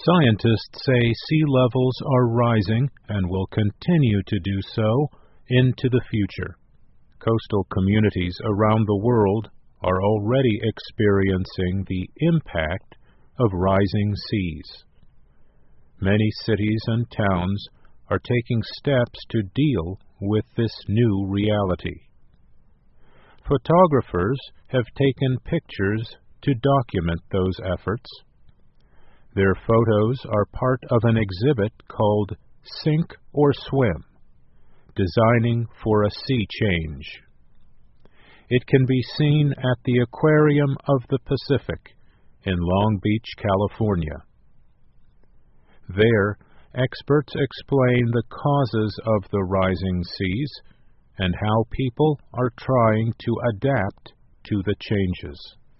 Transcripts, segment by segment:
Scientists say sea levels are rising and will continue to do so into the future. Coastal communities around the world are already experiencing the impact of rising seas. Many cities and towns are taking steps to deal with this new reality. Photographers have taken pictures to document those efforts. Their photos are part of an exhibit called Sink or Swim, Designing for a Sea Change. It can be seen at the Aquarium of the Pacific in Long Beach, California. There, experts explain the causes of the rising seas and how people are trying to adapt to the changes.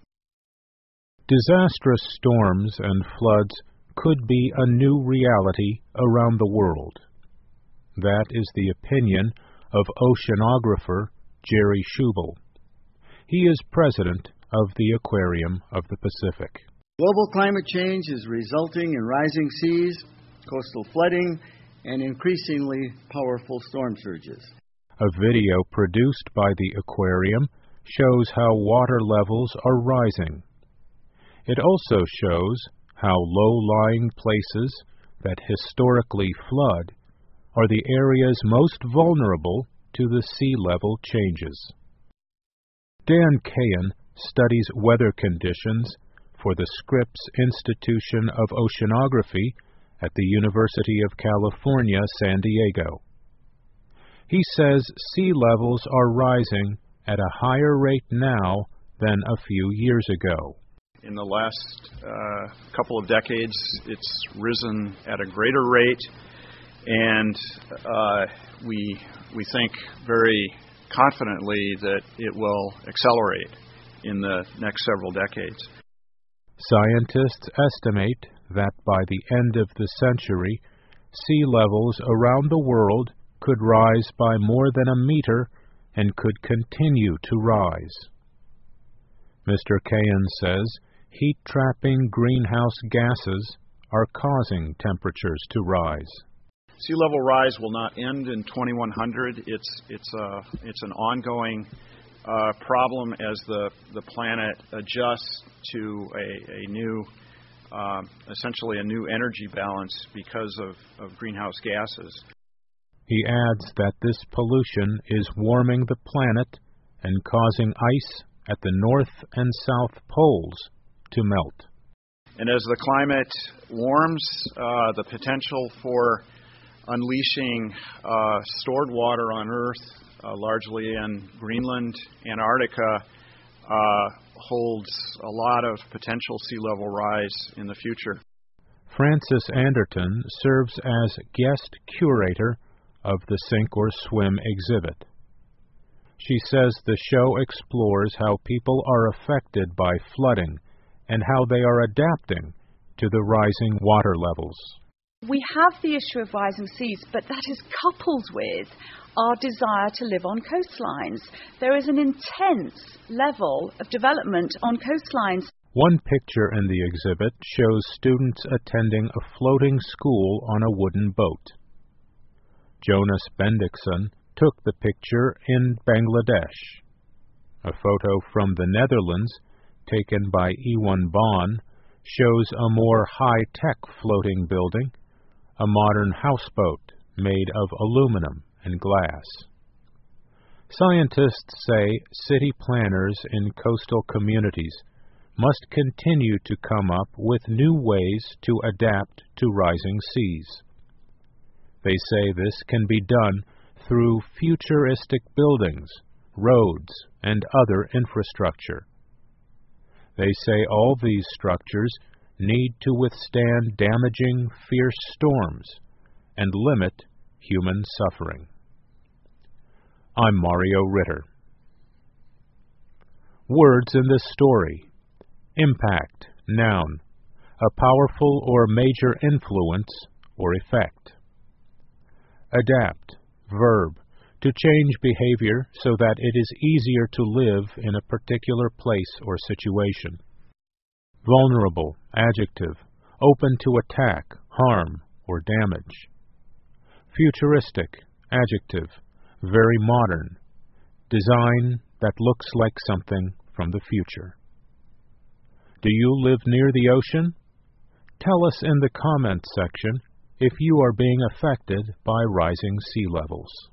Disastrous storms and floods could be a new reality around the world. That is the opinion of oceanographer Jerry Schubel. He is president of the Aquarium of the Pacific. Global climate change is resulting in rising seas, coastal flooding, and increasingly powerful storm surges. A video produced by the aquarium shows how water levels are rising. It also shows how low-lying places that historically flood are the areas most vulnerable to the sea level changes. Dan Cahan studies weather conditions for the Scripps Institution of Oceanography at the University of California, San Diego. He says sea levels are rising at a higher rate now than a few years ago. In the last couple of decades, it's risen at a greater rate, and we think very confidently that it will accelerate in the next several decades. Scientists estimate that by the end of the century, sea levels around the world could rise by more than a meter and could continue to rise. Mr. Cahan says heat-trapping greenhouse gases are causing temperatures to rise. Sea level rise will not end in 2100. It's an ongoing problem as the planet adjusts to a new, essentially a new energy balance because of greenhouse gases. He adds that this pollution is warming the planet and causing ice at the North and South poles to melt. And as the climate warms, the potential for unleashing stored water on Earth, largely in Greenland, Antarctica, holds a lot of potential sea level rise in the future. Frances Anderton serves as guest curator of the Sink or Swim exhibit. She says the show explores how people are affected by flooding and how they are adapting to the rising water levels. We have the issue of rising seas, but that is coupled with our desire to live on coastlines. There is an intense level of development on coastlines. One picture in the exhibit shows students attending a floating school on a wooden boat. Jonas Bendixson took the picture in Bangladesh. A photo from the Netherlands, taken by Ewan Bond, shows a more high-tech floating building, a modern houseboat made of aluminum and glass. Scientists say city planners in coastal communities must continue to come up with new ways to adapt to rising seas. They say this can be done through futuristic buildings, roads, and other infrastructure. They say all these structures need to withstand damaging, fierce storms and limit human suffering. I'm Mario Ritter. Words in this story. Impact, noun. A powerful or major influence or effect. Adapt, verb. To change behavior so that it is easier to live in a particular place or situation. Vulnerable, adjective. open to attack, harm, or damage. Futuristic, adjective, very modern, design that looks like something from the future. Do you live near the ocean? Tell us in the comments section if you are being affected by rising sea levels.